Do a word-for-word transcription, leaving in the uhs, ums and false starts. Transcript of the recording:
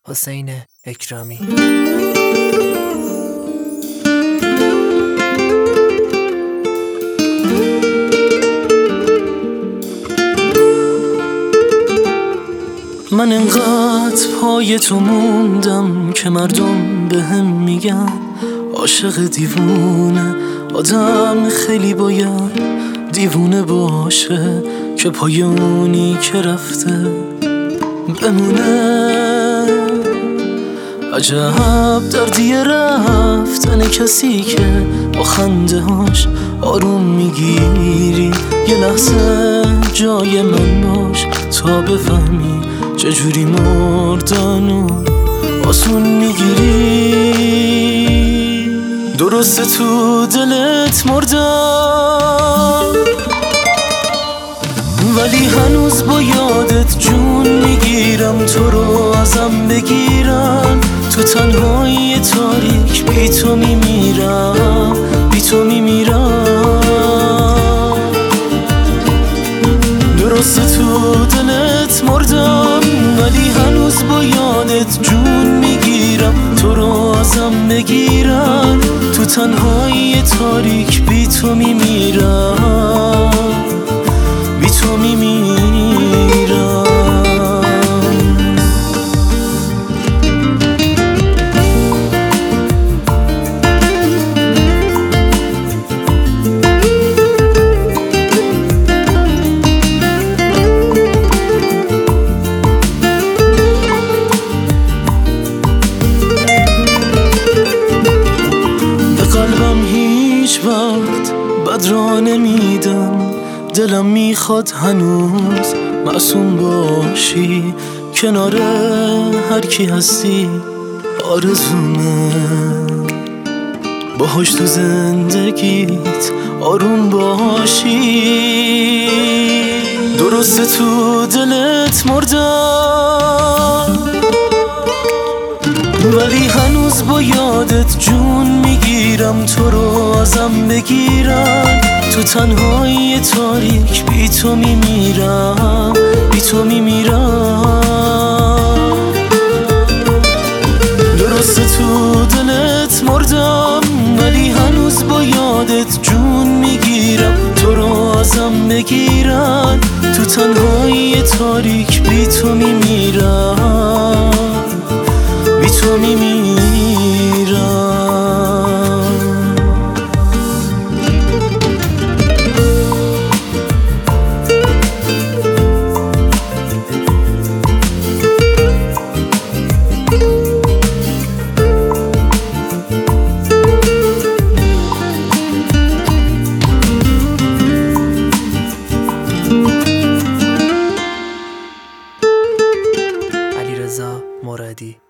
حسین اکرامی. من انقدر پای تو موندم که مردم به هم میگن عاشق دیوونه. آدم خیلی باید دیوونه باشه که پای اونی که رفته بمونه. عجب دردیه رفتن کسی که با خنده هاش آروم میگیری. یه لحظه جای من باش تا بفهمی چجوری مردنو آسون میگیری. درسته تو دلت مردم ولی هنوز با یادت جون میگیرم. تو رو ازم بگیرن تو تنهایی تاریک بی تو میمیرم، بی تو میمیرم. درسته تو دلت مردم ولی هنوز با یادت جون میگیرم. تو رو ازم بگیرن تو تنهایی تاریک بی تو میمیرم، بی تو میمیرم. قلبم هیچ وقت بد را نمیدم. دلم میخواد هنوز معصوم باشی. کنار هر کی هستی آرزومه باهاش تو زندگیت آروم باشی. درسته تو دلت مردم ولی هنوز با یادت جون میگیرم. تو رو ازم بگیرن تو تنهایی تاریک بی تو میمیرم، بی تو میمیرم. درسته تو دلت مردم ولی هنوز با یادت جون میگیرم. تو رو ازم بگیرن تو تنهایی تاریک بی تو میمیرم، بی تو میمیرم. علیرضا مرادی.